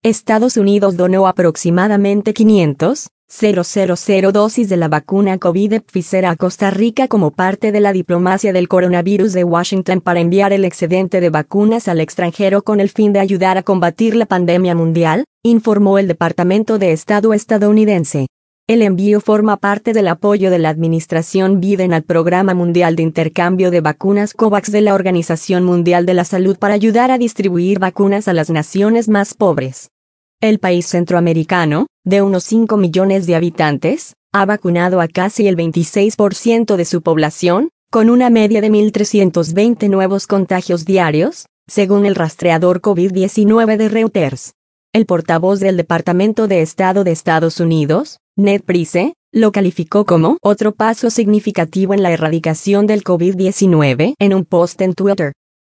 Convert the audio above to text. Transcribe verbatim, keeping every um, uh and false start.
Estados Unidos donó aproximadamente quinientas mil dosis de la vacuna COVID de Pfizer a Costa Rica como parte de la diplomacia del coronavirus de Washington para enviar el excedente de vacunas al extranjero con el fin de ayudar a combatir la pandemia mundial, informó el Departamento de Estado estadounidense. El envío forma parte del apoyo de la administración Biden al Programa Mundial de Intercambio de Vacunas COVAX de la Organización Mundial de la Salud para ayudar a distribuir vacunas a las naciones más pobres. El país centroamericano, de unos cinco millones de habitantes, ha vacunado a casi el veintiséis por ciento de su población, con una media de mil trescientos veinte nuevos contagios diarios, según el rastreador COVID diecinueve de Reuters. El portavoz del Departamento de Estado de Estados Unidos, Ned Price, lo calificó como otro paso significativo en la erradicación del COVID diecinueve en un post en Twitter.